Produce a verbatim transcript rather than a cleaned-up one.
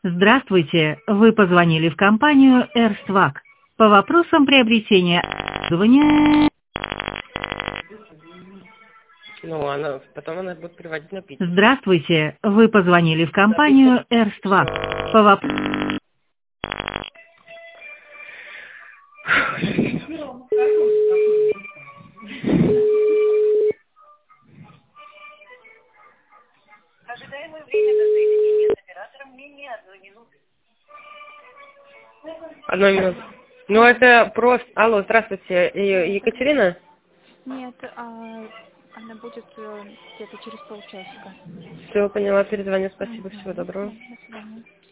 Здравствуйте, вы позвонили в компанию Эрствак. По вопросам приобретения оборудования. Ну, она, потом она будет приводить напитки. Здравствуйте, вы позвонили в компанию Эрствак. По вопросам... Ожидаемое время до соединения с оператором менее одной минуты. Одну минуту. Ну, это просто... Алло, здравствуйте, Е- Екатерина? Нет, а, она будет э, где-то через полчасика. Все, поняла, перезвоню, спасибо, Мгм. всего доброго. До свидания.